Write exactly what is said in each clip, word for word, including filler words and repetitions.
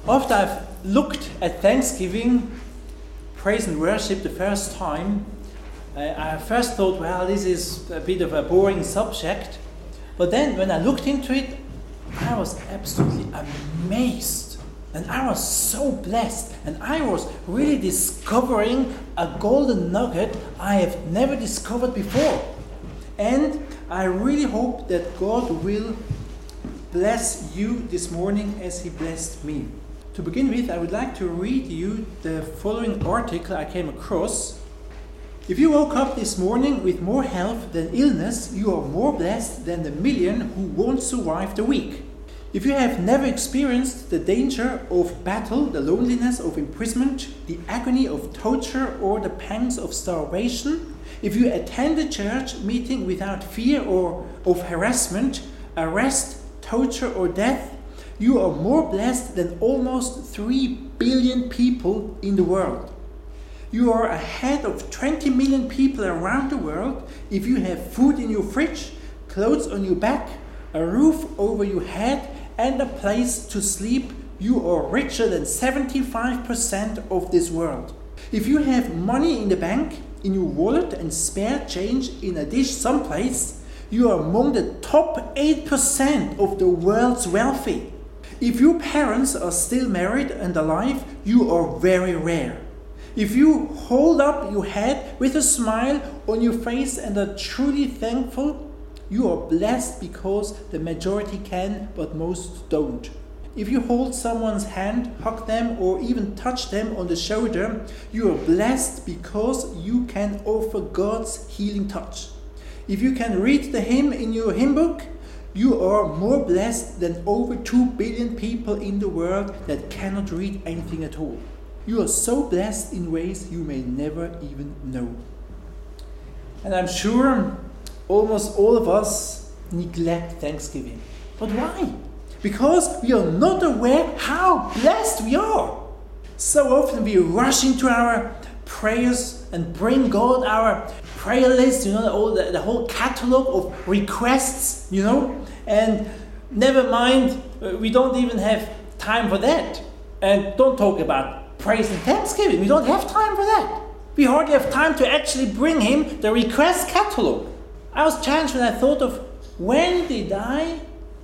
After I've looked at Thanksgiving, praise and worship the first time, I first thought, well, this is a bit of a boring subject. But then when I looked into it, I was absolutely amazed. And I was so blessed. And I was really discovering a golden nugget I have never discovered before. And I really hope that God will bless you this morning as He blessed me. To begin with, I would like to read you the following article I came across. If you woke up this morning with more health than illness, you are more blessed than the million who won't survive the week. If you have never experienced the danger of battle, the loneliness of imprisonment, the agony of torture, or the pangs of starvation, if you attend a church meeting without fear or of harassment, arrest, torture, or death, you are more blessed than almost three billion people in the world. You are ahead of twenty million people around the world if you have food in your fridge, clothes on your back, a roof over your head, and a place to sleep. You are richer than seventy-five percent of this world. If you have money in the bank, in your wallet, and spare change in a dish someplace, you are among the top eight percent of the world's wealthy. If your parents are still married and alive, you are very rare. If you hold up your head with a smile on your face and are truly thankful, you are blessed because the majority can, but most don't. If you hold someone's hand, hug them, or even touch them on the shoulder, you are blessed because you can offer God's healing touch. If you can read the hymn in your hymn book, you are more blessed than over two billion people in the world that cannot read anything at all. You are so blessed in ways you may never even know. And I'm sure almost all of us neglect Thanksgiving. But why? Because we are not aware how blessed we are. So often we rush into our prayers and bring God our prayer list, you know, all the, the whole catalog of requests, you know, and never mind, we don't even have time for that. And don't talk about praise and thanksgiving. We don't have time for that. We hardly have time to actually bring Him the request catalog. I was challenged when I thought of when did I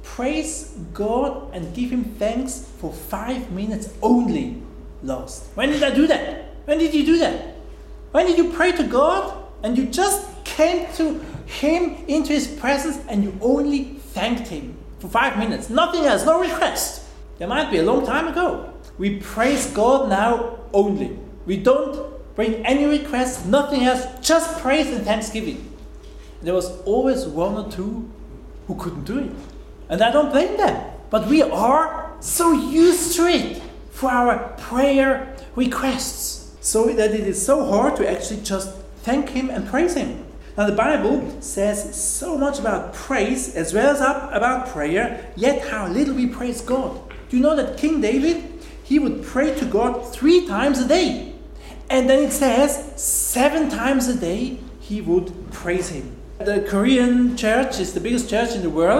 praise God and give Him thanks for five minutes only last? When did I do that? When did you do that? When did you pray to God and you just came to Him into His presence and you only thanked Him for five minutes? Nothing else, no request. There might be a long time ago. We praise God now only. We don't bring any requests, nothing else, just praise and thanksgiving. There was always one or two who couldn't do it. And I don't blame them. But we are so used to it for our prayer requests. So that it is so hard to actually just thank Him and praise Him. Now the Bible says so much about praise as well as about prayer, yet how little we praise God. Do you know that King David, he would pray to God three times a day. And then it says seven times a day he would praise Him. The Korean church is the biggest church in the world.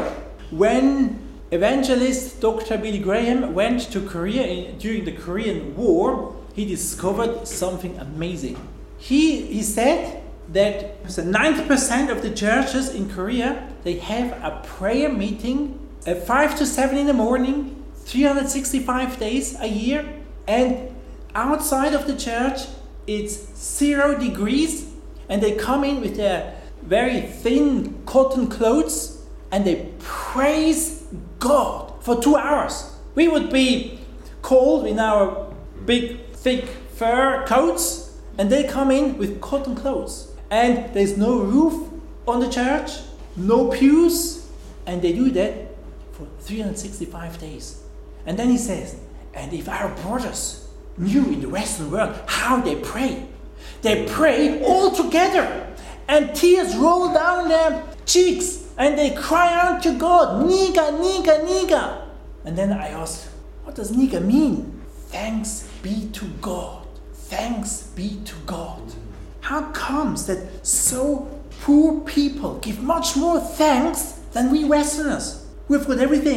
When evangelist Doctor Billy Graham went to Korea in, during the Korean War, he discovered something amazing. He, he said that ninety percent of the churches in Korea, they have a prayer meeting at five to seven in the morning, three hundred sixty-five days a year. And outside of the church, it's zero degrees. And they come in with their very thin cotton clothes and they praise God for two hours. We would be cold in our big thick fur coats, and they come in with cotton clothes. And there's no roof on the church, no pews, and they do that for three hundred sixty-five days. And then he says, and if our brothers knew in the Western world how they pray, they pray all together, and tears roll down their cheeks, and they cry out to God, Niga, Niga, Niga. And then I asked, what does Niga mean? Thanks be to God. Thanks be to God. How comes that so poor people give much more thanks than we Westerners? We've got everything.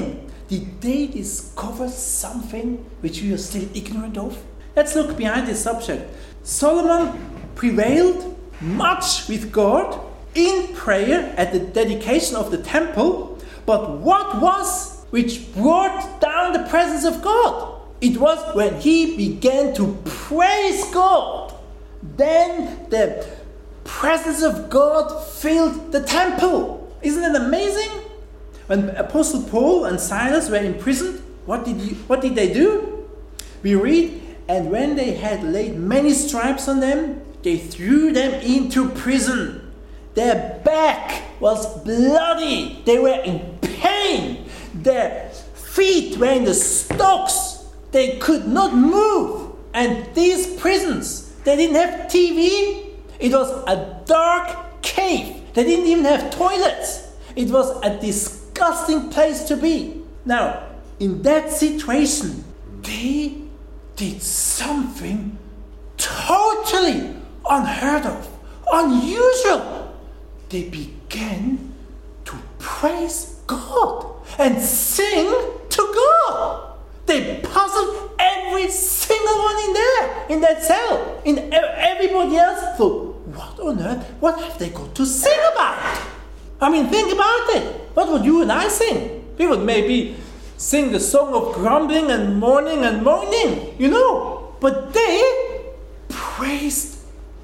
Did they discover something which we are still ignorant of? Let's look behind this subject. Solomon prevailed much with God in prayer at the dedication of the temple, but what was which brought down the presence of God? It was when he began to praise God. Then the presence of God filled the temple. Isn't it amazing? When Apostle Paul and Silas were imprisoned, what did you, what did they do? We read, and when they had laid many stripes on them, they threw them into prison. Their back was bloody. They were in pain. Their feet were in the stocks. They could not move. And these prisons, they didn't have T V. It was a dark cave. They didn't even have toilets. It was a disgusting place to be. Now, in that situation, they did something totally unheard of, unusual. They began to praise God and sing to God. They puzzled every single one in there, in that cell. In everybody else thought, what on earth? What have they got to sing about? I mean, think about it. What would you and I sing? We would maybe sing the song of grumbling and mourning and moaning, you know. But they praised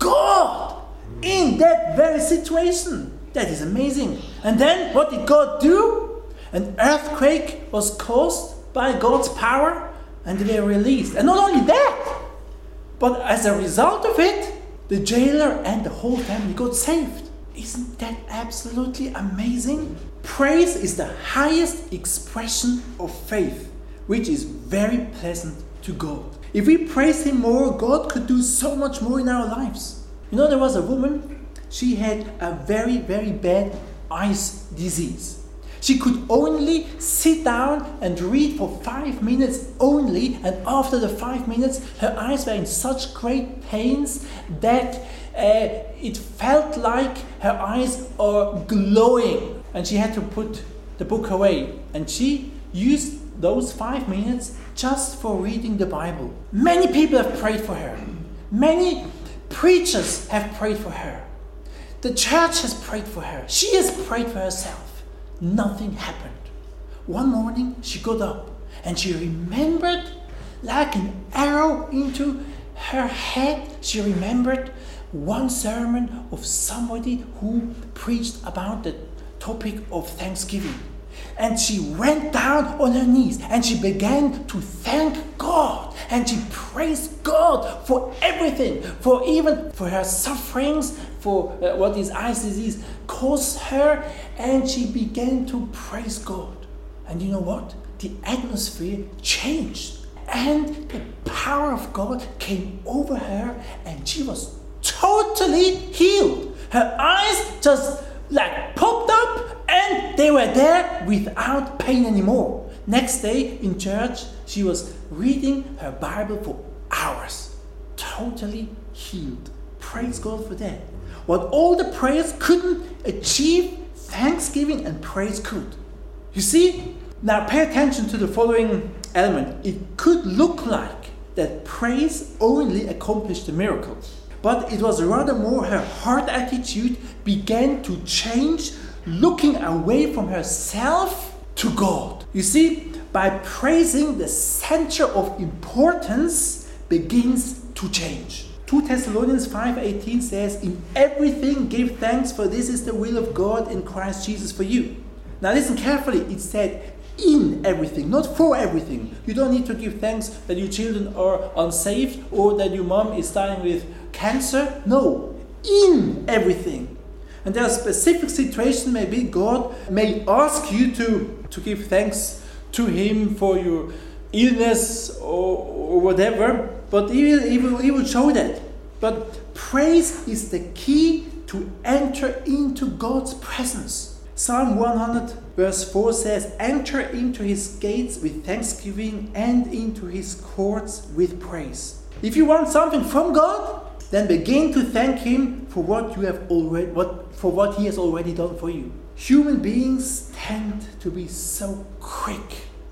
God in that very situation. That is amazing. And then what did God do? An earthquake was caused by God's power, and they were released. And not only that, but as a result of it, the jailer and the whole family got saved. Isn't that absolutely amazing? Praise is the highest expression of faith, which is very pleasant to God. If we praise Him more, God could do so much more in our lives. You know, there was a woman, she had a very, very bad eyes disease. She could only sit down and read for five minutes only, and after the five minutes, her eyes were in such great pains that uh, it felt like her eyes are glowing, and she had to put the book away. And she used those five minutes just for reading the Bible. Many people have prayed for her. Many preachers have prayed for her. The church has prayed for her. She has prayed for herself. Nothing happened. One morning she got up and she remembered, like an arrow into her head, she remembered one sermon of somebody who preached about the topic of Thanksgiving. And she went down on her knees and she began to thank God, and she praised God for everything, for even for her sufferings, for uh, what this eye disease caused her, and she began to praise God. And you know what? The atmosphere changed, and the power of God came over her, and she was totally healed. Her eyes just like popped up, and they were there without pain anymore. Next day in church, she was reading her Bible for hours, totally healed. Praise God for that. What all the prayers couldn't achieve, thanksgiving and praise could. You see? Now pay attention to the following element. It could look like that praise only accomplished the miracle, but it was rather more her heart attitude began to change, looking away from herself to God. You see, by praising, the center of importance begins to change. Second Thessalonians five eighteen says, in everything give thanks, for this is the will of God in Christ Jesus for you. Now listen carefully, it said in everything, not for everything. You don't need to give thanks that your children are unsaved or that your mom is dying with cancer. No, in everything. And there are specific situations, maybe God may ask you to, to give thanks to Him for your illness or, or whatever, but he will, he, will, he will show that. But praise is the key to enter into God's presence. Psalm one hundred verse four says, enter into His gates with thanksgiving and into His courts with praise. If you want something from God, then begin to thank Him for what you have already, what for what He has already done for you. Human beings tend to be so quick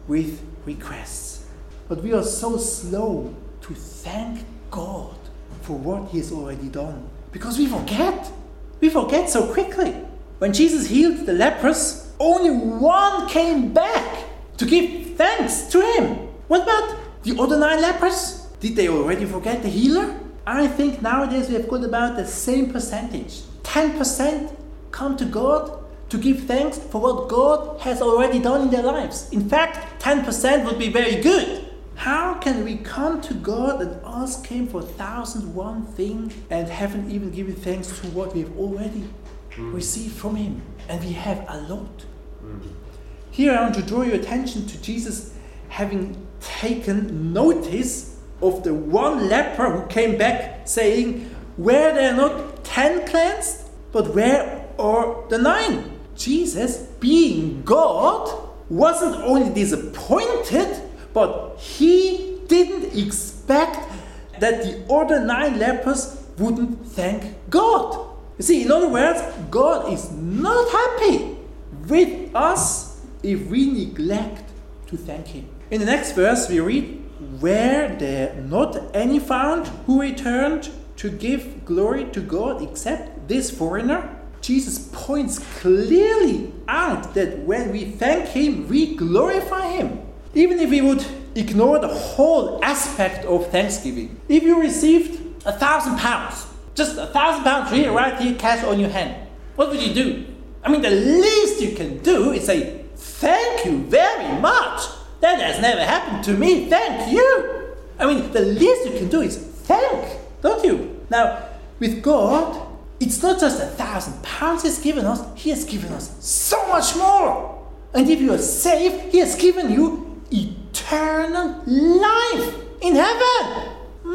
with requests. But we are so slow to thank God for what He has already done. Because we forget. We forget so quickly. When Jesus healed the lepers, only one came back to give thanks to Him. What about the other nine lepers? Did they already forget the healer? I think nowadays we have got about the same percentage. ten percent come to God to give thanks for what God has already done in their lives. In fact, ten percent would be very good. How can we come to God and ask Him for thousand one thing and haven't even given thanks to what we have already mm. received from Him? And we have a lot. Mm. Here I want to draw your attention to Jesus having taken notice of the one leper who came back saying, were there not ten cleansed? But where are the nine? Jesus, being God, wasn't only disappointed, but He didn't expect that the other nine lepers wouldn't thank God. You see, in other words, God is not happy with us if we neglect to thank Him. In the next verse we read, were there not any found who returned to give glory to God except this foreigner? Jesus points clearly out that when we thank Him, we glorify Him. Even if we would ignore the whole aspect of thanksgiving. If you received a thousand pounds, just a thousand pounds here, right here, cash on your hand, what would you do? I mean, the least you can do is say, thank you very much. That has never happened to me. Thank you. I mean, the least you can do is thank, don't you? Now, with God, it's not just a thousand pounds He's given us. He has given us so much more. And if you are saved, He has given you eternal life in heaven.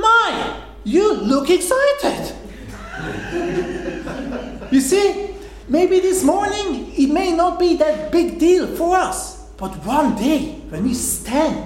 My, you look excited. You see, maybe this morning it may not be that big deal for us. But one day, when we stand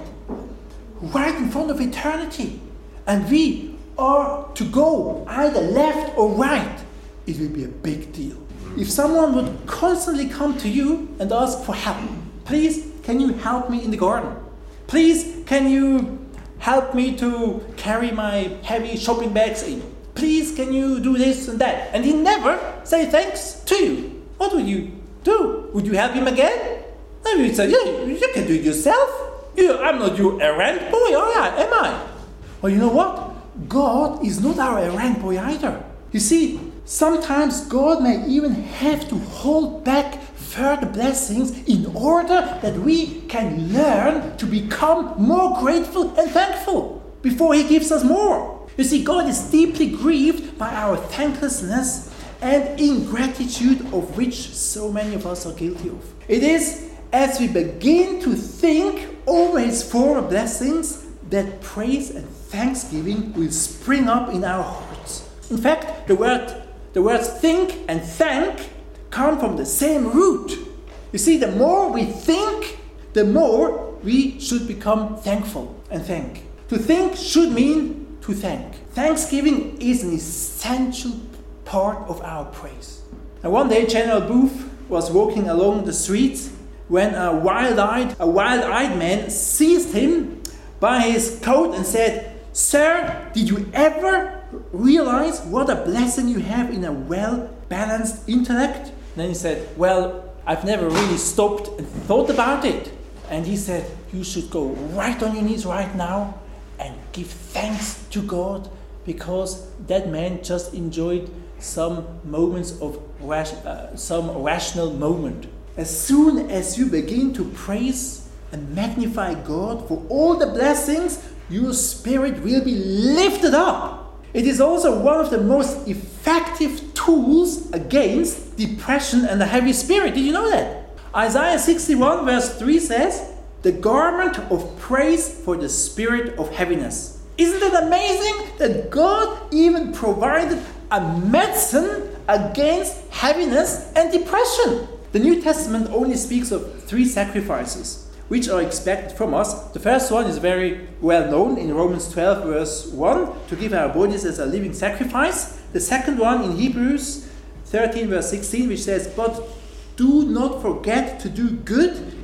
right in front of eternity and we are to go either left or right, it will be a big deal. If someone would constantly come to you and ask for help, please, can you help me in the garden? Please, can you help me to carry my heavy shopping bags in? Please, can you do this and that? And he never say thanks to you. What would you do? Would you help him again? No, you would say, yeah, you can do it yourself. You, I'm not your errand boy, oh yeah, am I? Well, you know what? God is not our errand boy either. You see, sometimes God may even have to hold back further blessings in order that we can learn to become more grateful and thankful before He gives us more. You see, God is deeply grieved by our thanklessness and ingratitude, of which so many of us are guilty of. It is as we begin to think over His former blessings that praise and thanksgiving will spring up in our hearts. In fact, the word the words think and thank come from the same root. You see, the more we think, the more we should become thankful and thank. To think should mean to thank. Thanksgiving is an essential part of our praise. And one day General Booth was walking along the streets when a wild-eyed, a wild-eyed man seized him by his coat and said, "Sir, did you ever realize what a blessing you have in a well-balanced intellect?" And then he said, "Well, I've never really stopped and thought about it." And he said, "You should go right on your knees right now and give thanks to God, because that man just enjoyed some moments of ras- uh, some rational moment." As soon as you begin to praise and magnify God for all the blessings, your spirit will be lifted up. It is also one of the most effective tools against depression and a heavy spirit. Did you know that? Isaiah sixty-one verse three says, "The garment of praise for the spirit of heaviness." Isn't it amazing that God even provided a medicine against heaviness and depression? The New Testament only speaks of three sacrifices which are expected from us. The first one is very well known in Romans twelve verse one, to give our bodies as a living sacrifice. The second one in Hebrews thirteen verse sixteen, which says, "But do not forget to do good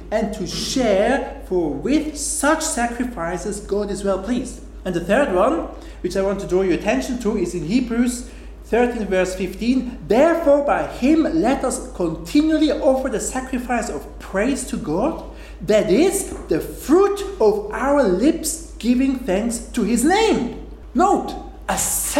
and to share, for with such sacrifices God is well pleased. And the third one, which I want to draw your attention to, is in Hebrews thirteen verse fifteen. Therefore by him let us continually offer the sacrifice of praise to God, that is, the fruit of our lips giving thanks to his name. Note, a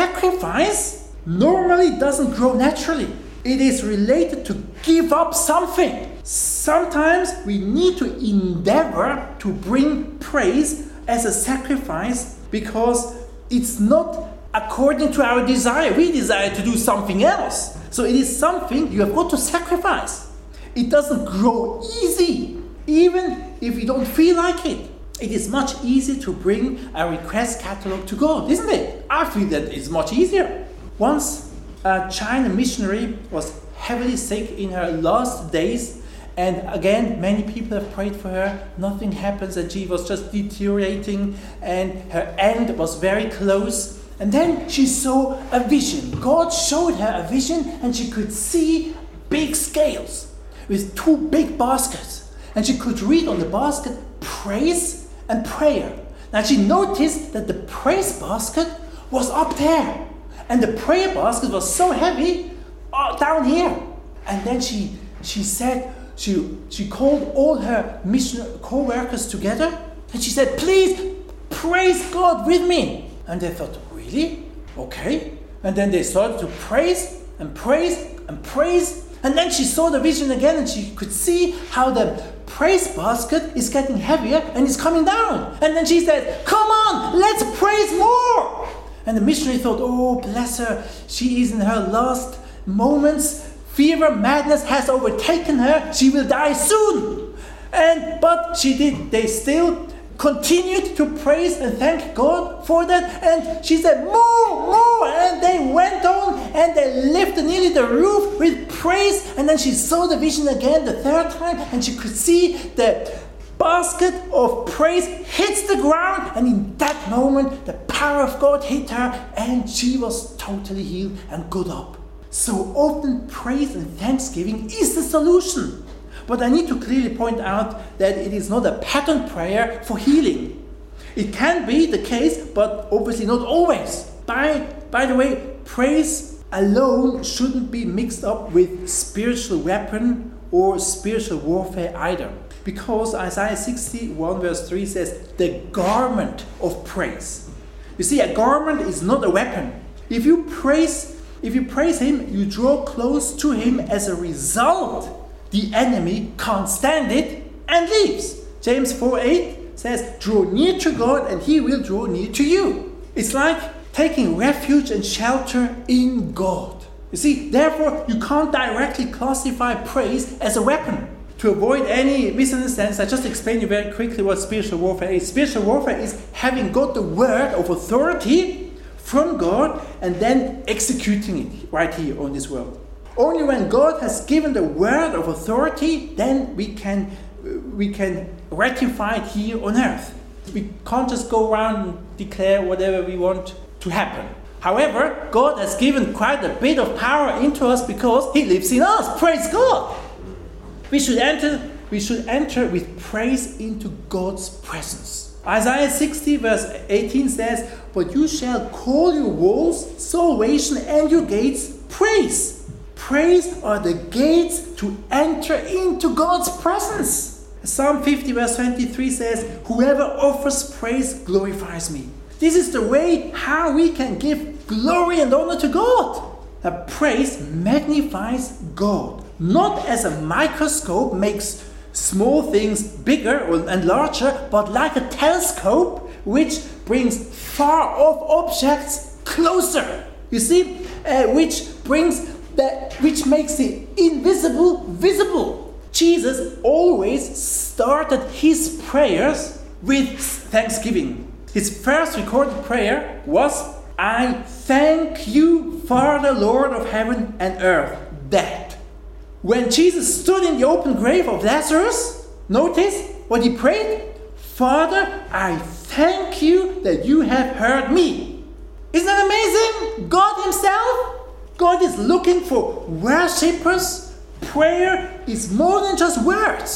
sacrifice normally doesn't grow naturally. It is related to give up something. Sometimes we need to endeavor to bring praise as a sacrifice because it's not according to our desire. We desire to do something else. So it is something you have got to sacrifice. It doesn't grow easy, even if you don't feel like it. It is much easier to bring a request catalog to God, isn't it? I feel that it's much easier. Once a China missionary was heavily sick in her last days, and again, many people have prayed for her. Nothing happens, and she was just deteriorating, and her end was very close. And then she saw a vision. God showed her a vision, and she could see big scales with two big baskets. And she could read on the basket praise and prayer. Now she noticed that the praise basket was up there, and the prayer basket was so heavy uh, down here. And then she she said, she she called all her mission co-workers together, and she said, please praise God with me. And they thought, really? Okay. And then they started to praise and praise and praise. And then she saw the vision again, and she could see how the praise basket is getting heavier and is coming down. And then she said, come on, let's praise more. And the missionary thought, oh, bless her. She is in her last moments. Fever, madness has overtaken her. She will die soon. And but she did. They still continued to praise and thank God for that. And she said, more, more. And they went on and they lifted nearly the roof with praise. And then she saw the vision again the third time, and she could see the basket of praise hits the ground. And in that moment, the power of God hit her, and she was totally healed and good up. So often praise and thanksgiving is the solution. But I need to clearly point out that it is not a pattern prayer for healing. It can be the case, but obviously not always. By, by the way, praise alone shouldn't be mixed up with spiritual weapon or spiritual warfare either. Because Isaiah sixty-one verse three says, the garment of praise. You see, a garment is not a weapon. If you praise If you praise him, you draw close to him. As a result, the enemy can't stand it and leaves. James four eight says, draw near to God and he will draw near to you. It's like taking refuge and shelter in God. You see, therefore, you can't directly classify praise as a weapon. To avoid any misunderstandings, I just explain you very quickly what spiritual warfare is. Spiritual warfare is having got the word of authority from God and then executing it right here on this world. Only when God has given the word of authority, then we can we can ratify it here on earth. We can't just go around and declare whatever we want to happen. However, God has given quite a bit of power into us because he lives in us. Praise God. We should enter we should enter with praise into God's presence. Isaiah sixty verse eighteen says, but you shall call your walls salvation and your gates praise. Praise are the gates to enter into God's presence. Psalm fifty verse twenty-three says, whoever offers praise glorifies me. This is the way how we can give glory and honor to God. Now, praise magnifies God, not as a microscope makes small things bigger and larger, but like a telescope which brings far off objects closer. You see, uh, which brings the, which makes the invisible visible. Jesus always started his prayers with thanksgiving. His first recorded prayer was, I thank you, Father, Lord of heaven and earth, that when Jesus stood in the open grave of Lazarus, notice what he prayed. Father, I thank you that you have heard me. Isn't that amazing? God himself, God is looking for worshippers. Prayer is more than just words.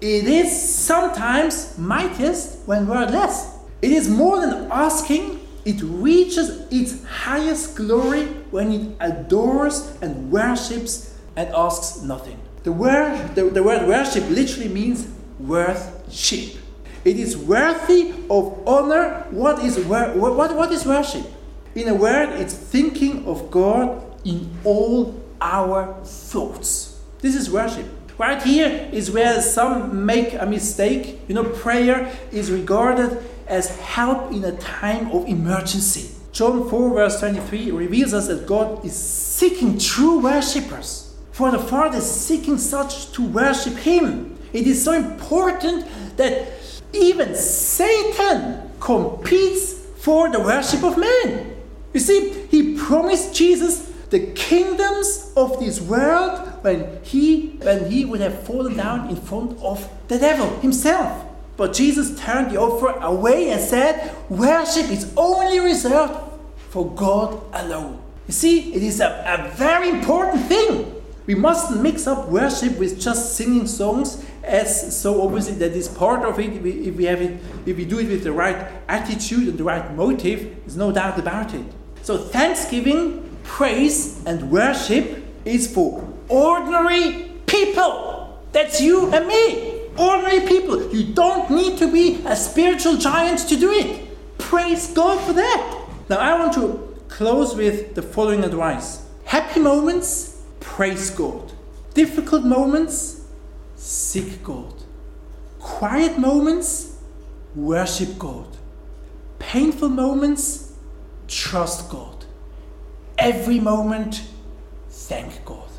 it is sometimes mightiest when wordless. It is more than asking. It reaches its highest glory when it adores and worships and asks nothing. The word, the, the word worship literally means worth-ship. It is worthy of honor. What is, wor- what, what is worship? In a word, it's thinking of God in all our thoughts. This is worship. Right here is where some make a mistake. You know, prayer is regarded as help in a time of emergency. John four verse twenty-three reveals us that God is seeking true worshippers. For the Father is seeking such to worship Him. It is so important that even Satan competes for the worship of man. You see, he promised Jesus the kingdoms of this world when he, when he would have fallen down in front of the devil himself. But Jesus turned the offer away and said, worship is only reserved for God alone. You see, it is a, a very important thing. We mustn't mix up worship with just singing songs, as so obviously that is part of it. If we, if we have it, if we do it with the right attitude and the right motive, there's no doubt about it. So thanksgiving, praise, and worship is for ordinary people. That's you and me. Ordinary people. You don't need to be a spiritual giant to do it. Praise God for that. Now I want to close with the following advice. Happy moments, praise God. Difficult moments, seek God. Quiet moments, worship God. Painful moments, trust God. Every moment, thank God.